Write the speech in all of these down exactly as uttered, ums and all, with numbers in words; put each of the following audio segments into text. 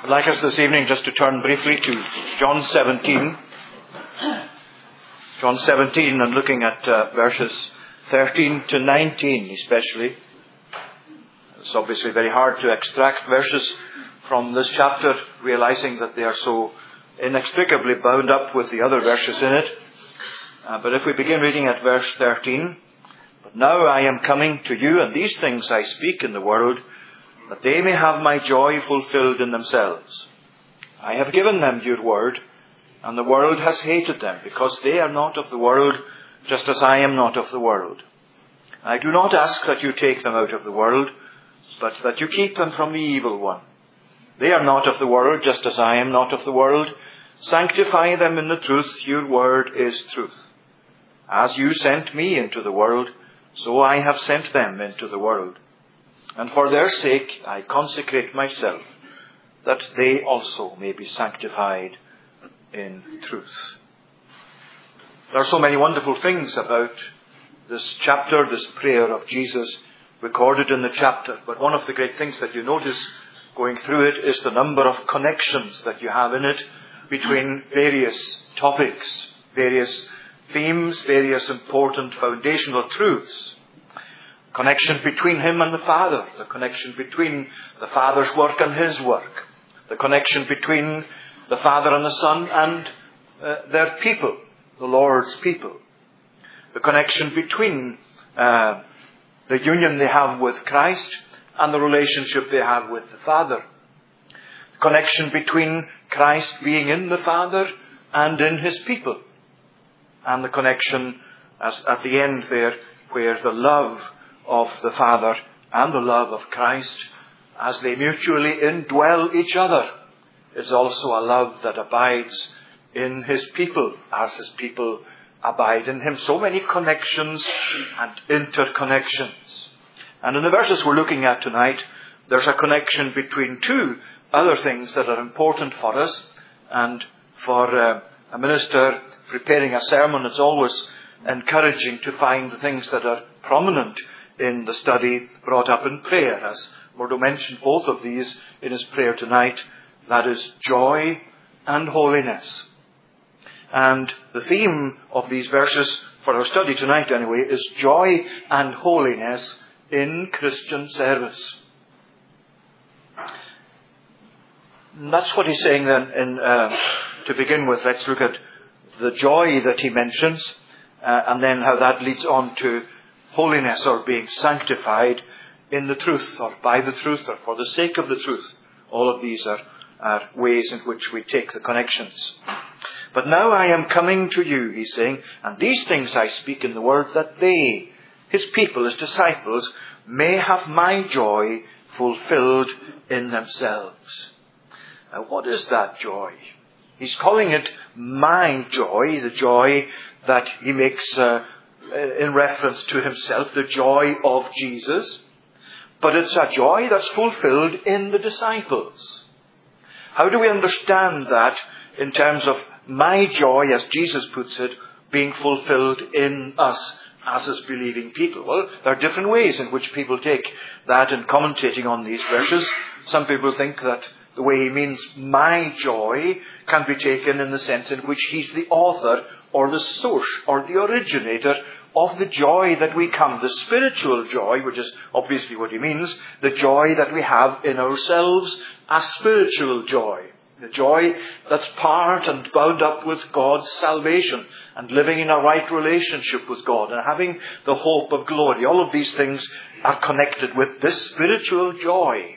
I'd like us this evening just to turn briefly to John seventeen. John seventeen, and looking at uh, verses thirteen to nineteen especially. It's obviously very hard to extract verses from this chapter, realizing that they are so inextricably bound up with the other verses in it. Uh, but if we begin reading at verse thirteen, "But now I am coming to you, and these things I speak in the world, that they may have my joy fulfilled in themselves. I have given them your word, and the world has hated them, because they are not of the world, just as I am not of the world. I do not ask that you take them out of the world, but that you keep them from the evil one. They are not of the world, just as I am not of the world. Sanctify them in the truth. Your word is truth. As you sent me into the world, so I have sent them into the world. And for their sake I consecrate myself, that they also may be sanctified in truth." There are so many wonderful things about this chapter, this prayer of Jesus recorded in the chapter. But one of the great things that you notice going through it is the number of connections that you have in it between various topics, various themes, various important foundational truths. Connection between him and the Father, the connection between the Father's work and his work, the connection between the Father and the Son and uh, their people, the Lord's people, the connection between uh, the union they have with Christ and the relationship they have with the Father, the connection between Christ being in the Father and in his people, and the connection as at the end there where the love of the Father and the love of Christ, as they mutually indwell each other, is also a love that abides in his people as his people abide in him. So many connections and interconnections. And in the verses we're looking at tonight, there's a connection between two other things that are important for us. And for uh, a minister preparing a sermon, it's always encouraging to find the things that are prominent in the study brought up in prayer, as Murdo mentioned both of these in his prayer tonight. That is joy and holiness. And the theme of these verses for our study tonight anyway is joy and holiness in Christian service. And that's what he's saying then in, uh, to begin with. Let's look at the joy that he mentions, uh, and then how that leads on to holiness, or being sanctified in the truth, or by the truth, or for the sake of the truth. All of these are, are ways in which we take the connections. "But now I am coming to you," he's saying, "and these things I speak in the word, that they," his people, his disciples, "may have my joy fulfilled in themselves." Now, what is that joy? He's calling it my joy, the joy that he makes uh, in reference to himself, the joy of Jesus. But it's a joy that's fulfilled in the disciples. How do we understand that in terms of my joy, as Jesus puts it, being fulfilled in us as his believing people? Well, there are different ways in which people take that in commentating on these verses. Some people think that the way he means my joy can be taken in the sense in which he's the author or the source or the originator of the joy that we come, the spiritual joy, which is obviously what he means, the joy that we have in ourselves as spiritual joy. The joy that's part and bound up with God's salvation and living in a right relationship with God and having the hope of glory. All of these things are connected with this spiritual joy.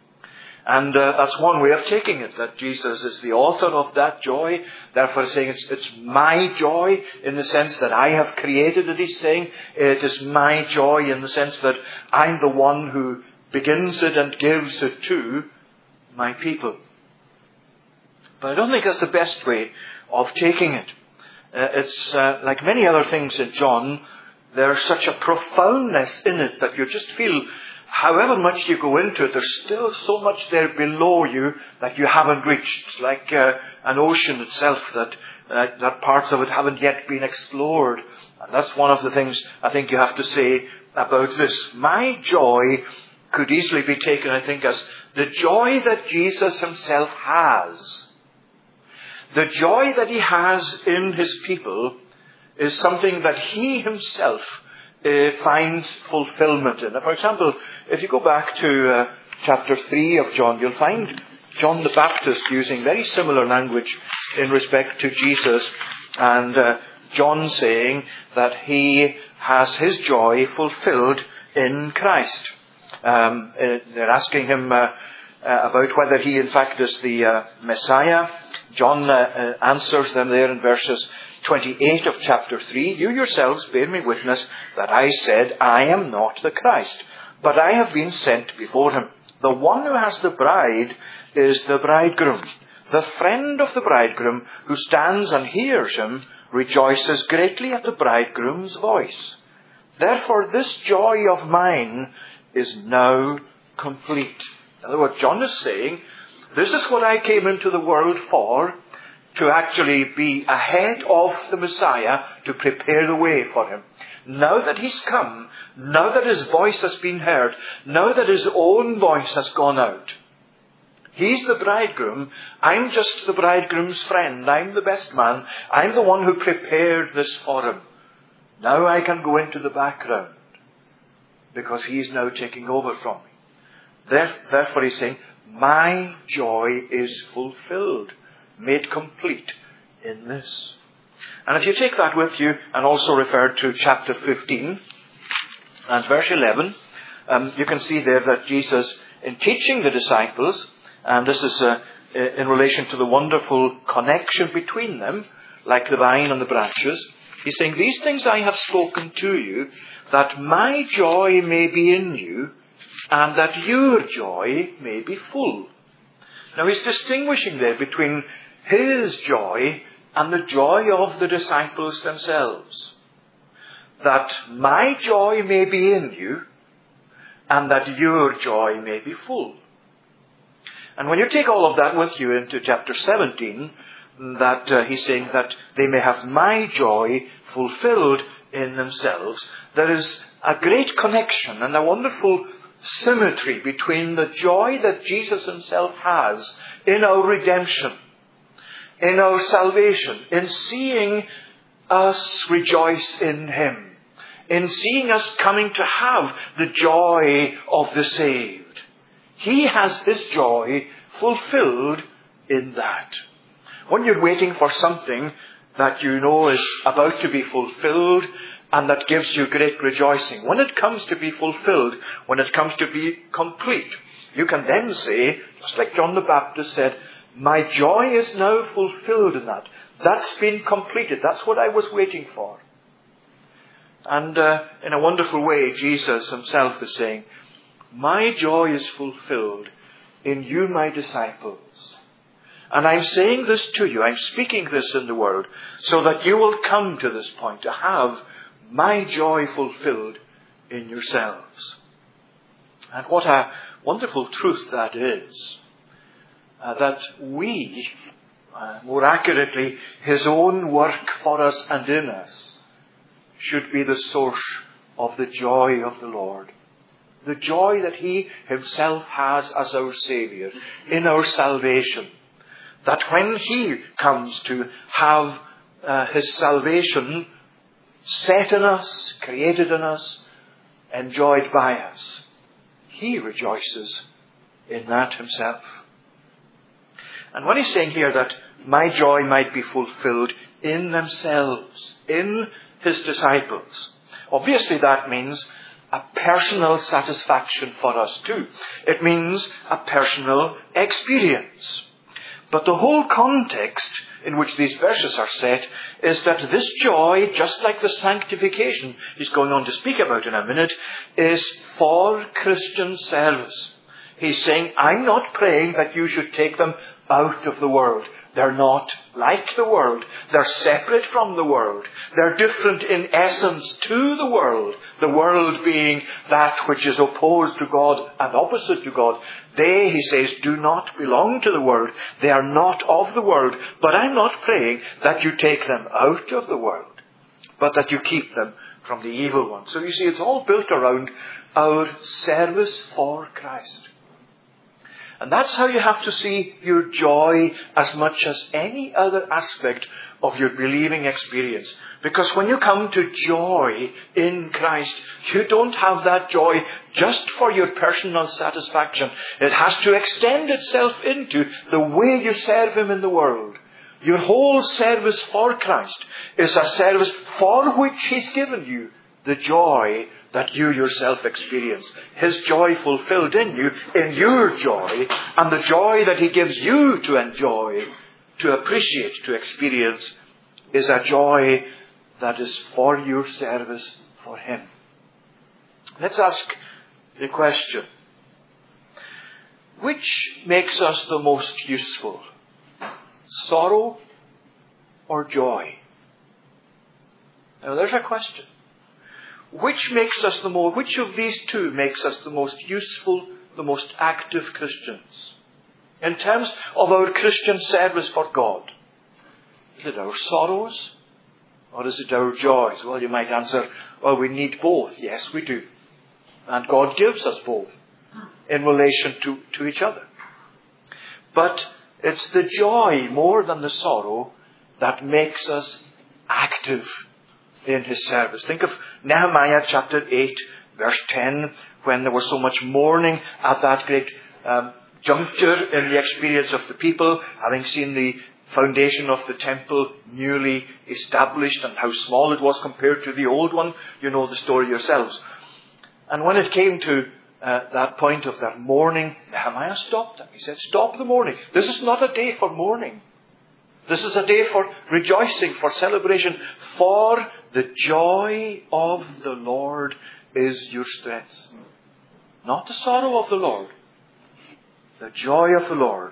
And uh, that's one way of taking it, that Jesus is the author of that joy. Therefore, saying it's, it's my joy in the sense that I have created it, he's saying. It is my joy in the sense that I'm the one who begins it and gives it to my people. But I don't think that's the best way of taking it. Uh, it's uh, like many other things in John, there's such a profoundness in it that you just feel, however much you go into it, there's still so much there below you that you haven't reached. It's like uh, an ocean itself that, uh, that parts of it haven't yet been explored. And that's one of the things I think you have to say about this. My joy could easily be taken, I think, as the joy that Jesus himself has. The joy that he has in his people is something that he himself uh, finds fulfillment in. Now, for example, if you go back to uh, chapter three of John, you'll find John the Baptist using very similar language in respect to Jesus, and uh, John saying that he has his joy fulfilled in Christ. Um, uh, they're asking him uh, uh, about whether he in fact is the uh, Messiah. John uh, uh, answers them there in verses twenty-eight of chapter three. You yourselves bear me witness that I said, I am not the Christ, but I have been sent before him. The one who has the bride is the bridegroom. The friend of the bridegroom who stands and hears him rejoices greatly at the bridegroom's voice. Therefore this joy of mine is now complete. In other words, John is saying, this is what I came into the world for, to actually be ahead of the Messiah, to prepare the way for him. Now that he's come, now that his voice has been heard, now that his own voice has gone out, he's the bridegroom, I'm just the bridegroom's friend, I'm the best man, I'm the one who prepared this for him. Now I can go into the background, because he's now taking over from me. Therefore he's saying, my joy is fulfilled, made complete in this. And if you take that with you, and also refer to chapter fifteen and verse eleven, um, you can see there that Jesus, in teaching the disciples, and this is uh, in relation to the wonderful connection between them, like the vine and the branches, he's saying, these things I have spoken to you, that my joy may be in you, and that your joy may be full. Now he's distinguishing there between his joy and the joy of the disciples themselves. That my joy may be in you, and that your joy may be full. And when you take all of that with you into chapter seventeen, that uh, he's saying that they may have my joy fulfilled in themselves, there is a great connection and a wonderful symmetry between the joy that Jesus himself has in our redemption, in our salvation, in seeing us rejoice in him, in seeing us coming to have the joy of the saved. He has this joy fulfilled in that. When you're waiting for something that you know is about to be fulfilled, and that gives you great rejoicing, when it comes to be fulfilled, when it comes to be complete, you can then say, just like John the Baptist said, my joy is now fulfilled in that. That's been completed. That's what I was waiting for. And uh, in a wonderful way, Jesus himself is saying, my joy is fulfilled in you, my disciples. And I'm saying this to you, I'm speaking this in the world, so that you will come to this point, to have my joy fulfilled in yourselves. And what a wonderful truth that is. Uh, that we, uh, more accurately, his own work for us and in us, should be the source of the joy of the Lord. The joy that he himself has as our Saviour in our salvation. That when he comes to have uh, his salvation set in us, created in us, enjoyed by us, he rejoices in that himself. And when he's saying here that my joy might be fulfilled in themselves, in his disciples, obviously that means a personal satisfaction for us too. It means a personal experience. But the whole context in which these verses are set is that this joy, just like the sanctification he's going on to speak about in a minute, is for Christian service. He's saying, I'm not praying that you should take them out of the world. They're not like the world. They're separate from the world. They're different in essence to the world. The world being that which is opposed to God and opposite to God. They, he says, do not belong to the world. They are not of the world. But I'm not praying that you take them out of the world, but that you keep them from the evil one. So you see, it's all built around our service for Christ. And that's how you have to see your joy as much as any other aspect of your believing experience. Because when you come to joy in Christ, you don't have that joy just for your personal satisfaction. It has to extend itself into the way you serve Him in the world. Your whole service for Christ is a service for which He's given you the joy that you yourself experience. His joy fulfilled in you, in your joy, and the joy that He gives you to enjoy, to appreciate, to experience, is a joy that is for your service for Him. Let's ask the question, which makes us the most useful? Sorrow or joy? Now there's a question. Which makes us the most, which of these two makes us the most useful, the most active Christians? In terms of our Christian service for God. Is it our sorrows or is it our joys? Well, you might answer, well, we need both. Yes, we do. And God gives us both in relation to, to each other. But it's the joy more than the sorrow that makes us active in His service. Think of Nehemiah chapter eight, verse ten, when there was so much mourning at that great um, juncture in the experience of the people, having seen the foundation of the temple newly established and how small it was compared to the old one. You know the story yourselves. And when it came to uh, that point of that mourning, Nehemiah stopped them. He said, stop the mourning. This is not a day for mourning. This is a day for rejoicing, for celebration, for the joy of the Lord is your strength. Not the sorrow of the Lord. The joy of the Lord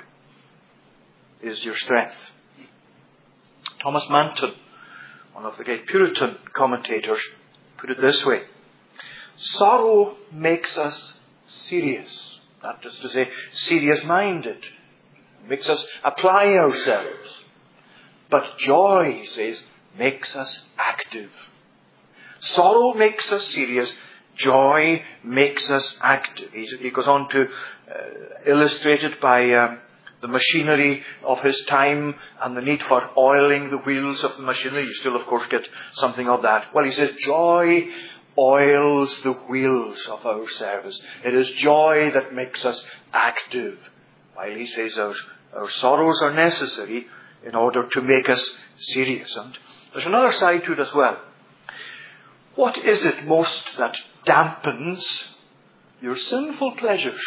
is your strength. Thomas Manton, one of the great Puritan commentators, put it this way. Sorrow makes us serious. Not just to say serious-minded. It makes us apply ourselves. But joy, he says, makes us active. Sorrow makes us serious. Joy makes us active. He goes on to uh, illustrate it by um, the machinery of his time and the need for oiling the wheels of the machinery. You still, of course, get something of that. Well, he says, joy oils the wheels of our service. It is joy that makes us active. While he says our, our sorrows are necessary in order to make us serious. And there's another side to it as well. What is it most that dampens your sinful pleasures?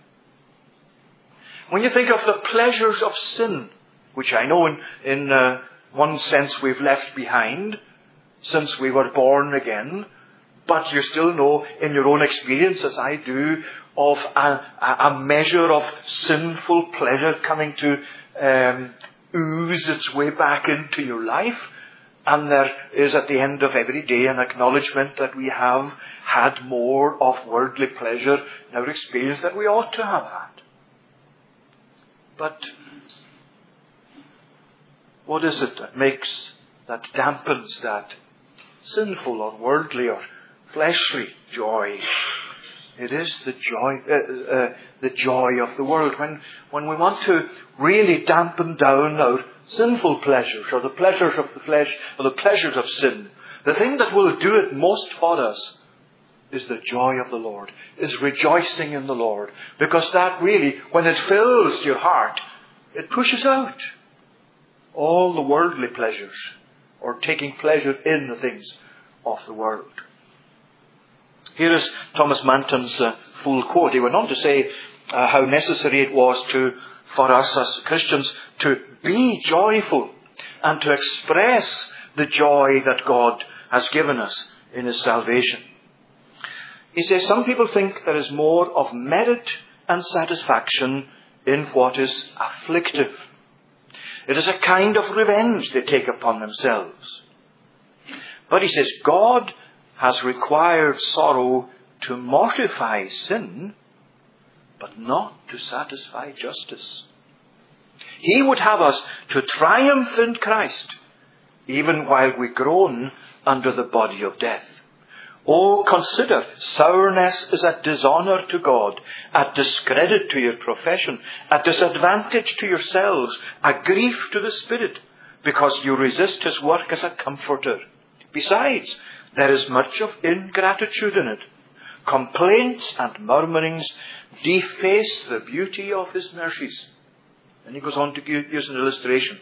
When you think of the pleasures of sin, which I know in, in uh, one sense we've left behind since we were born again, but you still know in your own experience, as I do, of a, a measure of sinful pleasure coming to um, ooze its way back into your life. And there is at the end of every day an acknowledgement that we have had more of worldly pleasure in our experience than we ought to have had. But what is it that makes, that dampens that sinful or worldly or fleshly joy? It is the joy, uh, uh, the joy of the world. When, when we want to really dampen down our sinful pleasures, or the pleasures of the flesh, or the pleasures of sin, the thing that will do it most for us is the joy of the Lord, is rejoicing in the Lord. Because that really, when it fills your heart, it pushes out all the worldly pleasures, or taking pleasure in the things of the world. Here is Thomas Manton's uh, full quote. He went on to say uh, how necessary it was to, for us as Christians to be joyful and to express the joy that God has given us in His salvation. He says, some people think there is more of merit and satisfaction in what is afflictive. It is a kind of revenge they take upon themselves. But he says, God has required sorrow to mortify sin, but not to satisfy justice. He would have us to triumph in Christ, even while we groan under the body of death. Oh, consider, sourness is a dishonour to God, a discredit to your profession, a disadvantage to yourselves, a grief to the Spirit, because you resist his work as a comforter. Besides, there is much of ingratitude in it. Complaints and murmurings deface the beauty of his mercies. And he goes on to use an illustration.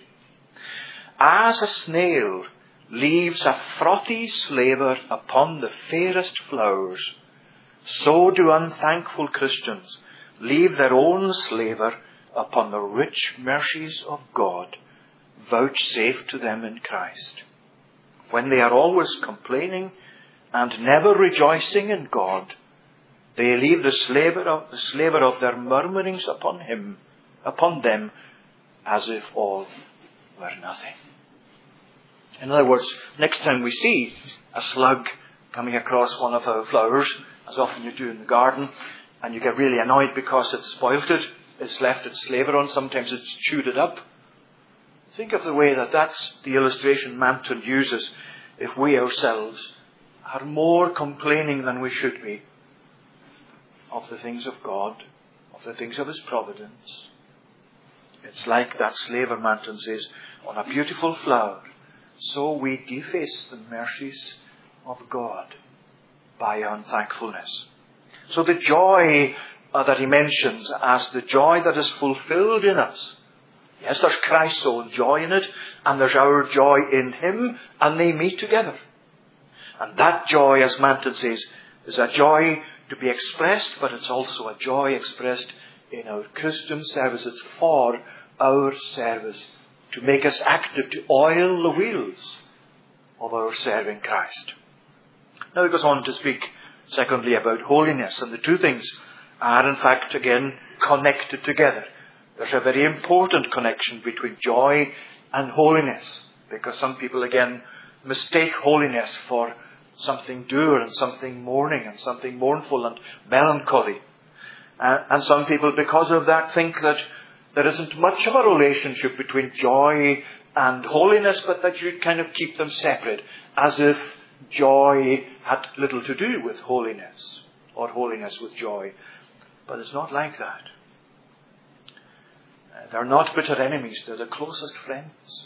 As a snail leaves a frothy slaver upon the fairest flowers, so do unthankful Christians leave their own slaver upon the rich mercies of God, vouchsafed to them in Christ. When they are always complaining and never rejoicing in God, they leave the slaver of, the slaver of their murmurings upon him, upon them, as if all were nothing. In other words, next time we see a slug coming across one of our flowers, as often you do in the garden, and you get really annoyed because it's spoilt it, it's left its slaver on, sometimes it's chewed it up. Think of the way that that's the illustration Manton uses if we ourselves are more complaining than we should be of the things of God, of the things of his providence. It's like that slaver, Manton says, on a beautiful flower. So we deface the mercies of God by unthankfulness. So the joy uh, that he mentions as the joy that is fulfilled in us. Yes, there's Christ's own joy in it, and there's our joy in him, and they meet together. And that joy, as Manton says, is a joy to be expressed, but it's also a joy expressed in our Christian service. It's for our service, to make us active, to oil the wheels of our serving Christ. Now he goes on to speak, secondly, about holiness. And the two things are, in fact, again, connected together. There's a very important connection between joy and holiness, because some people, again, mistake holiness for something dour and something mourning and something mournful and melancholy. Uh, and some people, because of that, think that there isn't much of a relationship between joy and holiness, but that you kind of keep them separate, as if joy had little to do with holiness, or holiness with joy. But it's not like that. Uh, they're not bitter enemies, they're the closest friends.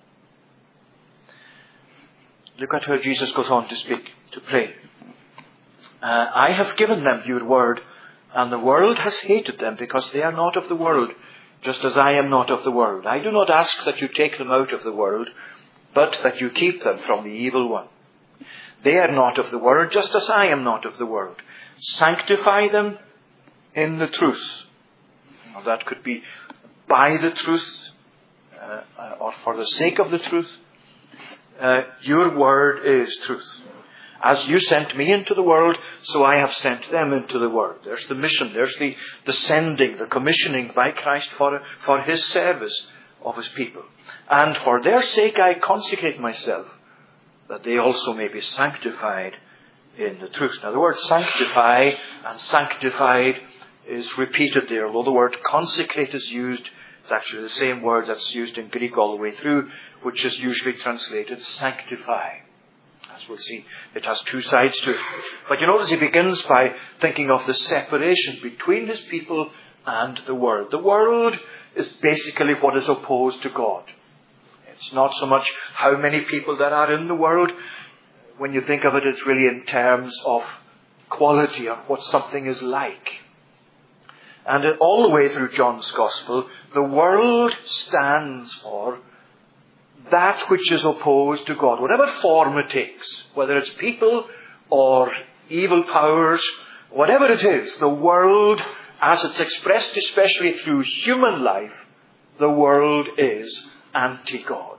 Look at how Jesus goes on to speak, to pray. Uh, I have given them your word, and the world has hated them, because they are not of the world, just as I am not of the world. I do not ask that you take them out of the world, but that you keep them from the evil one. They are not of the world, just as I am not of the world. Sanctify them in the truth. Now, that could be by the truth, uh, or for the sake of the truth. Uh, your word is truth. As you sent me into the world, so I have sent them into the world. There's the mission. There's the, the sending, the commissioning by Christ for, for his service of his people. And for their sake I consecrate myself, that they also may be sanctified in the truth. Now the word sanctify and sanctified is repeated there. Although the word consecrate is used, it's actually the same word that's used in Greek all the way through, which is usually translated sanctify. As we'll see, it has two sides to it. But you notice he begins by thinking of the separation between his people and the world. The world is basically what is opposed to God. It's not so much how many people there are in the world. When you think of it, it's really in terms of quality, of what something is like. And all the way through John's Gospel, the world stands for that which is opposed to God, whatever form it takes, whether it's people or evil powers, whatever it is, the world, as it's expressed especially through human life, the world is anti-God.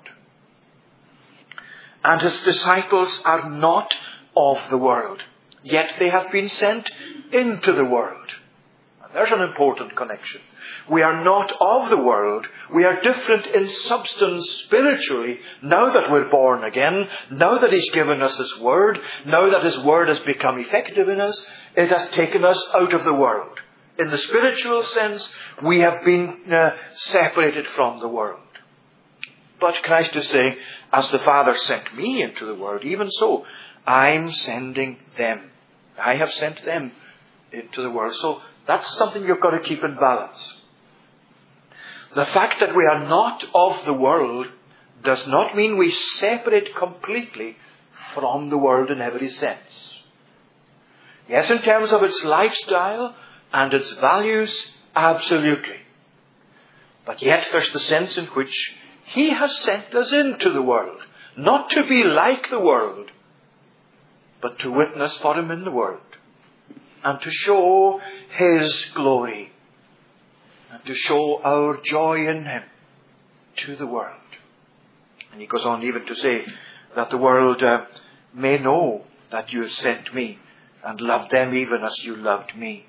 And his disciples are not of the world, yet they have been sent into the world. And there's an important connection. We are not of the world. We are different in substance spiritually now that we're born again, now that he's given us his word, now that his word has become effective in us. It has taken us out of the world. In the spiritual sense, we have been uh, separated from the world. But Christ is saying, as the Father sent me into the world, even so, I'm sending them. I have sent them into the world. So that's something you've got to keep in balance. The fact that we are not of the world does not mean we separate completely from the world in every sense. Yes, in terms of its lifestyle and its values, absolutely. But yet there's the sense in which He has sent us into the world, not to be like the world, but to witness for Him in the world, and to show His glory, and to show our joy in Him to the world. And He goes on even to say that the world uh, may know that you have sent me, and loved them even as you loved me.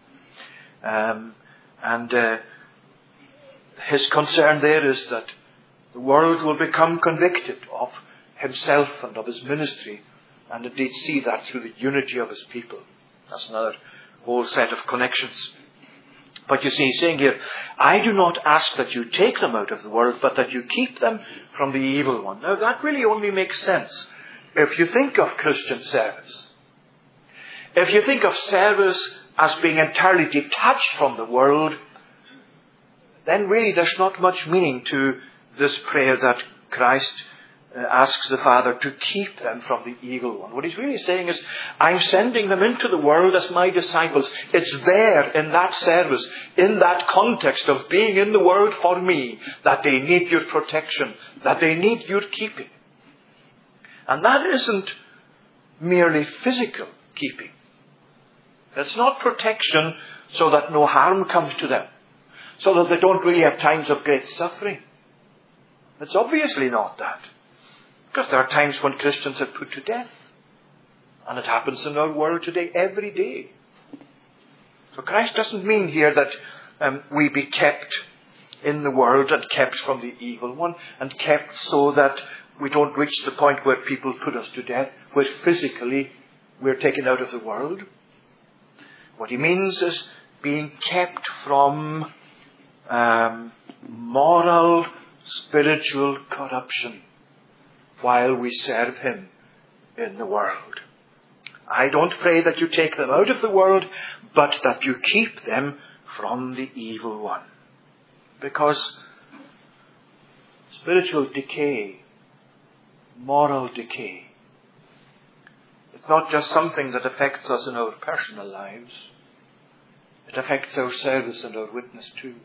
Um, and uh, His concern there is that the world will become convicted of Himself and of His ministry, and indeed see that through the unity of His people. That's another whole set of connections. But you see, He's saying here, I do not ask that you take them out of the world, but that you keep them from the evil one. Now that really only makes sense if you think of Christian service. If you think of service as being entirely detached from the world, then really there's not much meaning to this prayer that Christ uh, asks the Father to keep them from the evil one. What He's really saying is, I'm sending them into the world as my disciples. It's there in that service, in that context of being in the world for me, that they need your protection, that they need your keeping. And that isn't merely physical keeping. It's not protection so that no harm comes to them, so that they don't really have times of great suffering. It's obviously not that. Because there are times when Christians are put to death. And it happens in our world today, every day. So Christ doesn't mean here that um, we be kept in the world and kept from the evil one, and kept so that we don't reach the point where people put us to death, where physically we're taken out of the world. What He means is being kept from um, moral, spiritual corruption while we serve Him in the world. I don't pray that you take them out of the world, but that you keep them from the evil one. Because spiritual decay, moral decay, it's not just something that affects us in our personal lives. It affects our service and our witness too.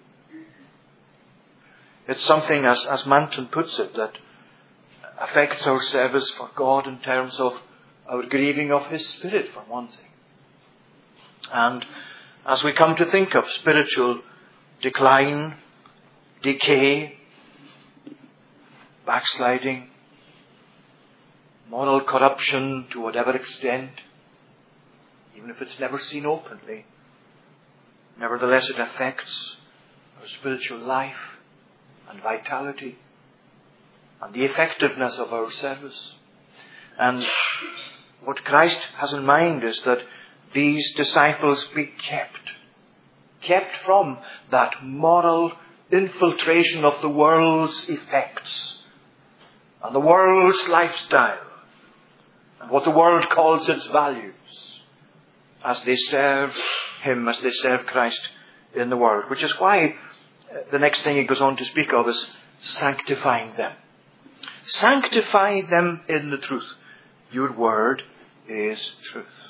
It's something, as, as Manton puts it, that affects our service for God in terms of our grieving of His Spirit, for one thing. And as we come to think of spiritual decline, decay, backsliding, moral corruption to whatever extent, even if it's never seen openly, nevertheless it affects our spiritual life and vitality and the effectiveness of our service. And what Christ has in mind is that these disciples be kept, kept from that moral infiltration of the world's effects and the world's lifestyle and what the world calls its values as they serve Him, as they serve Christ in the world. Which is why the next thing He goes on to speak of is sanctifying them. Sanctify them in the truth. Your word is truth.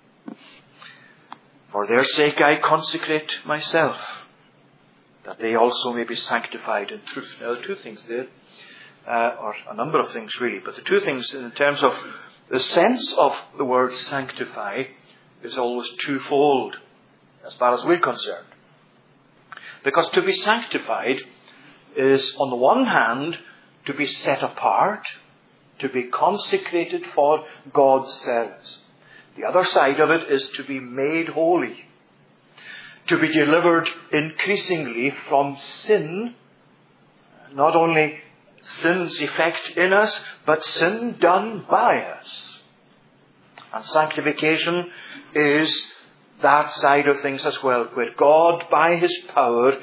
For their sake I consecrate myself, that they also may be sanctified in truth. Now, there are two things there, uh, or a number of things really, but the two things in terms of the sense of the word sanctify is always twofold, as far as we're concerned. Because to be sanctified is, on the one hand, to be set apart, to be consecrated for God's service. The other side of it is to be made holy, to be delivered increasingly from sin, not only sin's effect in us, but sin done by us. And sanctification is that side of things as well, where God, by His power,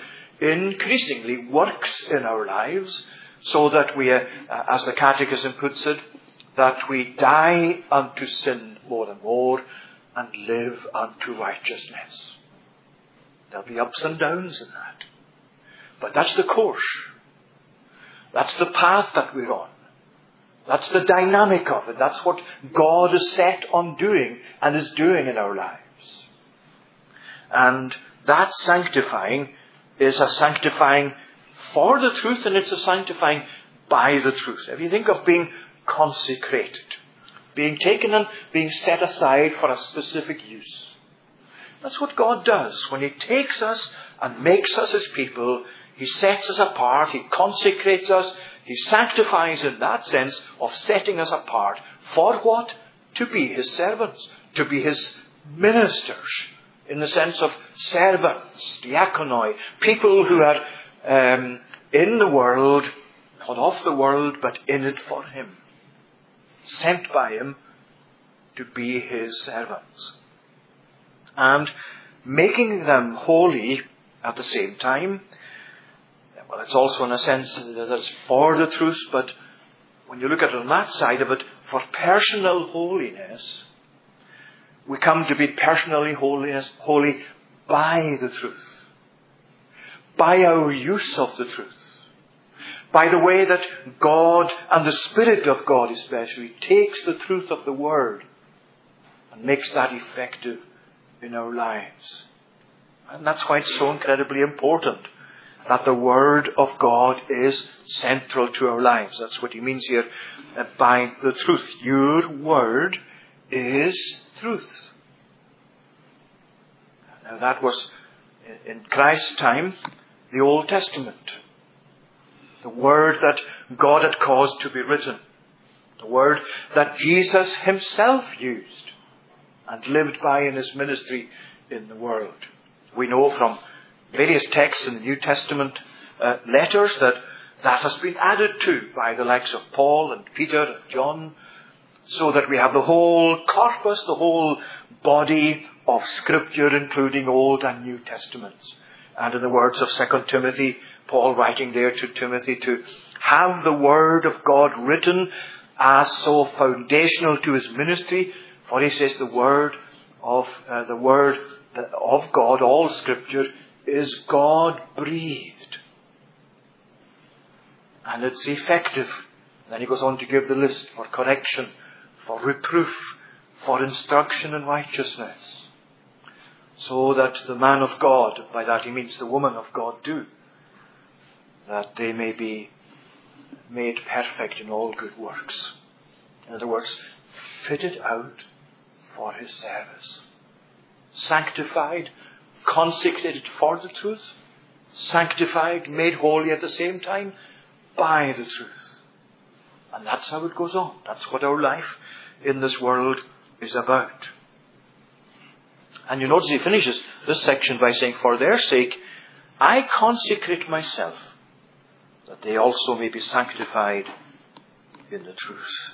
increasingly works in our lives, so that we, uh, as the Catechism puts it, that we die unto sin more and more and live unto righteousness. There'll be ups and downs in that. But that's the course. That's the path that we're on. That's the dynamic of it. That's what God is set on doing and is doing in our lives. And that sanctifying is a sanctifying for the truth, and it's a sanctifying by the truth. If you think of being consecrated, being taken and being set aside for a specific use. That's what God does. When He takes us and makes us His people, He sets us apart, He consecrates us, He sanctifies in that sense of setting us apart. For what? To be His servants, to be His ministers, in the sense of servants, diakonoi, people who are um, in the world, not of the world, but in it for Him. Sent by Him to be His servants. And making them holy at the same time. Well, it's also in a sense that it's for the truth, but when you look at it on that side of it, for personal holiness, we come to be personally holiness, holy by the truth. By our use of the truth. By the way that God and the Spirit of God especially takes the truth of the Word and makes that effective in our lives. And that's why it's so incredibly important that the Word of God is central to our lives. That's what he means here uh, by the truth. Your Word is truth. Now that was, in Christ's time, the Old Testament. The Word that God had caused to be written. The Word that Jesus Himself used and lived by in His ministry in the world. We know from various texts in the New Testament uh, letters that that has been added to by the likes of Paul and Peter and John, so that we have the whole corpus, the whole body of Scripture, including Old and New Testaments. And in the words of Second Timothy, Paul writing there to Timothy, to have the Word of God written as so foundational to his ministry. For he says the Word of uh, the Word of God, all Scripture, is God-breathed. And it's effective. Then he goes on to give the list for correction, for reproof, for instruction in righteousness. So that the man of God, by that he means the woman of God too, that they may be made perfect in all good works. In other words, fitted out for his service. Sanctified, consecrated for the truth, sanctified, made holy at the same time by the truth. And that's how it goes on. That's what our life in this world is about. And you notice he finishes this section by saying, for their sake, I consecrate myself, that they also may be sanctified in the truth.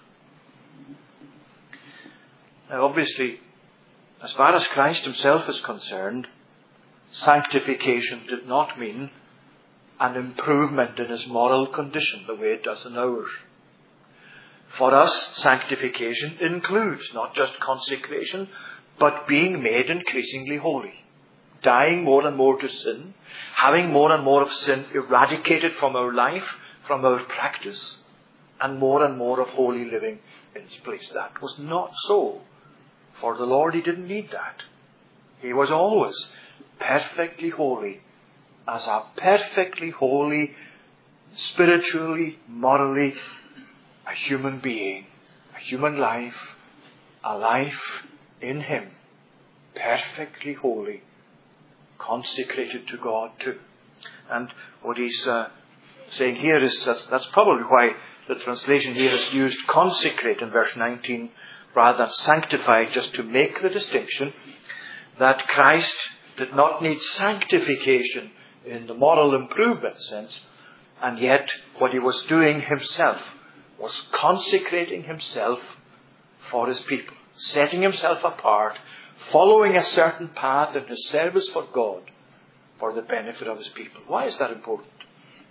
Now obviously, as far as Christ himself is concerned, sanctification did not mean an improvement in his moral condition the way it does in ours. For us, sanctification includes not just consecration, but being made increasingly holy. Dying more and more to sin, having more and more of sin eradicated from our life, from our practice, and more and more of holy living in its place. That was not so. For the Lord, he didn't need that. He was always perfectly holy, as a perfectly holy, spiritually, morally, a human being, a human life, a life in him, perfectly holy, consecrated to God too. And what he's uh, saying here is that that's probably why the translation here is used consecrate in verse nineteen rather than sanctify, just to make the distinction that Christ did not need sanctification in the moral improvement sense, and yet what he was doing himself was consecrating himself for his people, setting himself apart, following a certain path in his service for God for the benefit of his people. Why is that important?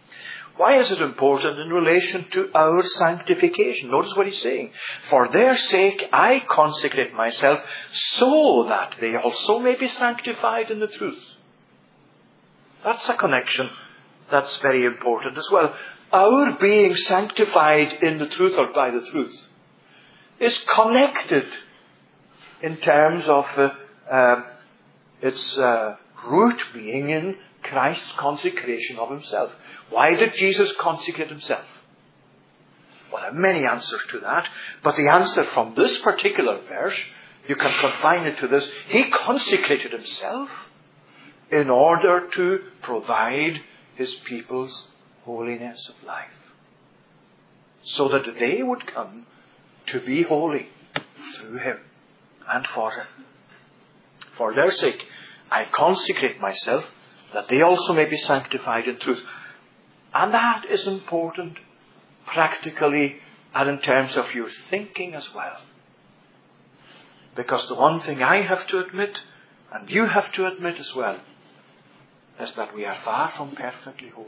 Why is it important? In relation to our sanctification. Notice what he's saying. For their sake I consecrate myself, so that they also may be sanctified in the truth. That's a connection that's very important as well. Our being sanctified in the truth, or by the truth, is connected in terms of uh, uh, its uh, root being in Christ's consecration of himself. Why did Jesus consecrate himself? Well, there are many answers to that, but the answer from this particular verse, you can confine it to this: he consecrated himself in order to provide his people's holiness of life, so that they would come to be holy through him and for him. For their sake I consecrate myself, that they also may be sanctified in truth. And that is important practically and in terms of your thinking as well. Because the one thing I have to admit, and you have to admit as well, is that we are far from perfectly holy.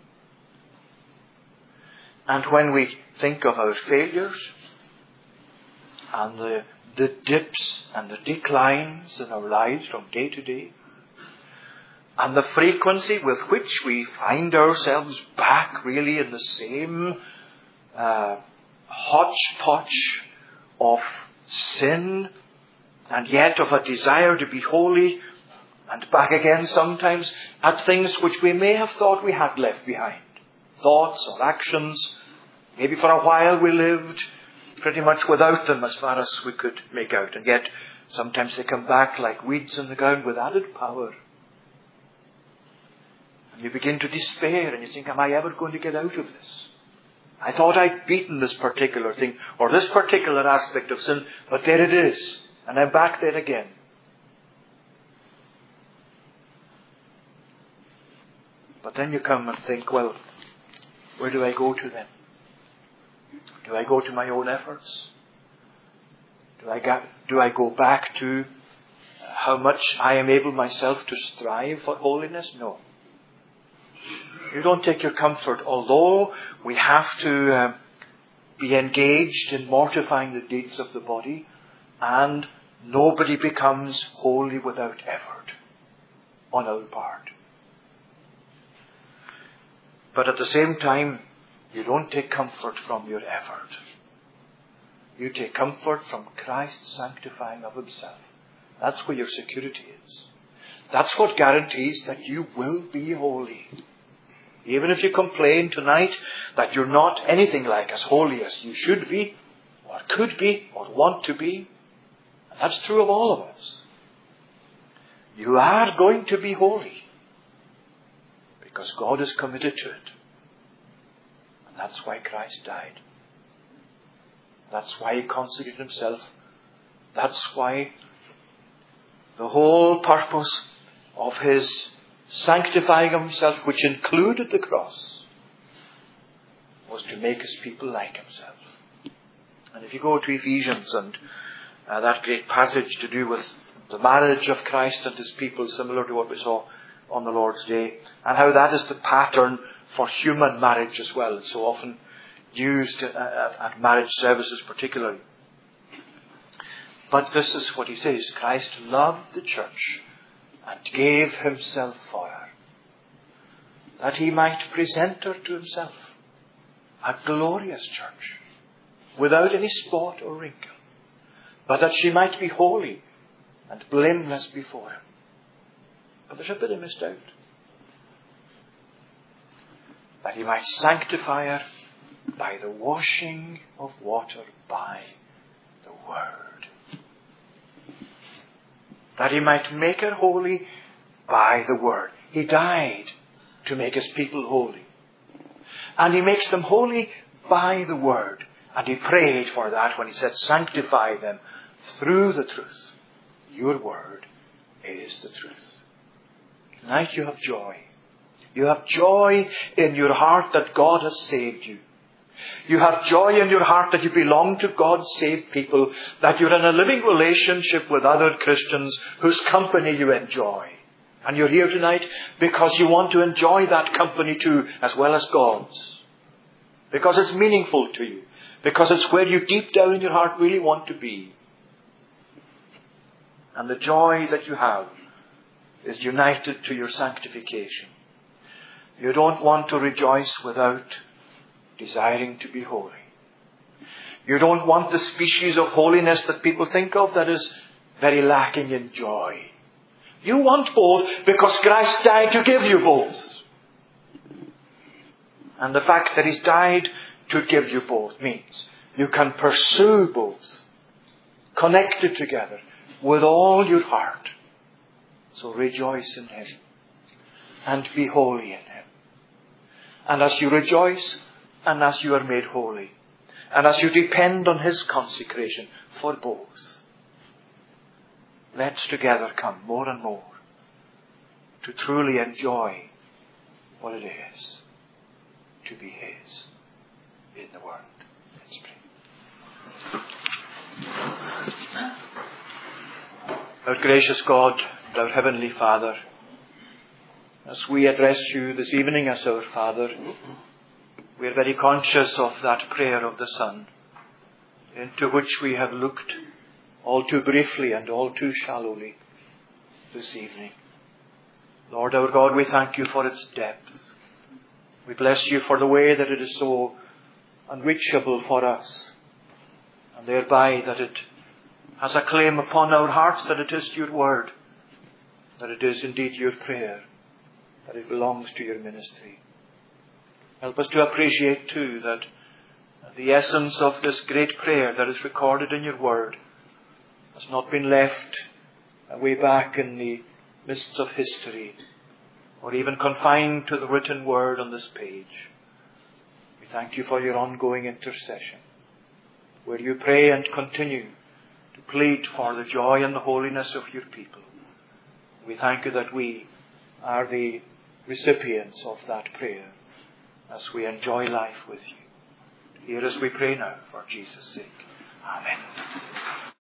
And when we think of our failures and the, the dips and the declines in our lives from day to day, and the frequency with which we find ourselves back really in the same uh, hodgepodge of sin, and yet of a desire to be holy, and back again sometimes at things which we may have thought we had left behind. Thoughts or actions. Maybe for a while we lived pretty much without them as far as we could make out. And yet sometimes they come back like weeds in the ground with added power. And you begin to despair and you think, am I ever going to get out of this? I thought I'd beaten this particular thing or this particular aspect of sin, but there it is. And I'm back there again. But then you come and think, well, where do I go to then? Do I go to my own efforts? Do I, get, do I go back to how much I am able myself to strive for holiness? No. You don't take your comfort, although we have to uh, be engaged in mortifying the deeds of the body, and nobody becomes holy without effort on our part. But at the same time, you don't take comfort from your effort. You take comfort from Christ's sanctifying of himself. That's where your security is. That's what guarantees that you will be holy. Even if you complain tonight that you're not anything like as holy as you should be, or could be, or want to be, and that's true of all of us, you are going to be holy. Because God is committed to it. And that's why Christ died. That's why he consecrated himself. That's why the whole purpose of his sanctifying of himself, which included the cross, was to make his people like himself. And if you go to Ephesians and uh, that great passage to do with the marriage of Christ and his people, similar to what we saw on the Lord's Day, and how that is the pattern for human marriage as well. It's so often used at, at marriage services particularly. But this is what he says: Christ loved the church and gave himself for her, that he might present her to himself, a glorious church, without any spot or wrinkle, but that she might be holy and blameless before him. But there's a bit I missed out. That he might sanctify her by the washing of water by the word. That he might make her holy by the word. He died to make his people holy. And he makes them holy by the word. And he prayed for that when he said, sanctify them through the truth. Your word is the truth. Tonight you have joy. You have joy in your heart that God has saved you. You have joy in your heart that you belong to God's saved people, that you're in a living relationship with other Christians whose company you enjoy. And you're here tonight because you want to enjoy that company too, as well as God's. Because it's meaningful to you. Because it's where you deep down in your heart really want to be. And the joy that you have is united to your sanctification. You don't want to rejoice without desiring to be holy. You don't want the species of holiness that people think of that is very lacking in joy. You want both because Christ died to give you both. And the fact that He's died to give you both means you can pursue both, connected together with all your heart. So rejoice in Him and be holy in Him. And as you rejoice and as you are made holy and as you depend on His consecration for both, let's together come more and more to truly enjoy what it is to be His in the world. Let's pray. Our gracious God, our Heavenly Father, as we address you this evening as our Father, we are very conscious of that prayer of the Son, into which we have looked all too briefly and all too shallowly this evening. Lord our God, we thank you for its depth. We bless you for the way that it is so unreachable for us, and thereby that it has a claim upon our hearts that it is your word, that it is indeed your prayer, that it belongs to your ministry. Help us to appreciate too that the essence of this great prayer that is recorded in your word has not been left way back in the mists of history, or even confined to the written word on this page. We thank you for your ongoing intercession, where you pray and continue to plead for the joy and the holiness of your people. We thank you that we are the recipients of that prayer as we enjoy life with you. Hear us, we pray now, for Jesus' sake. Amen.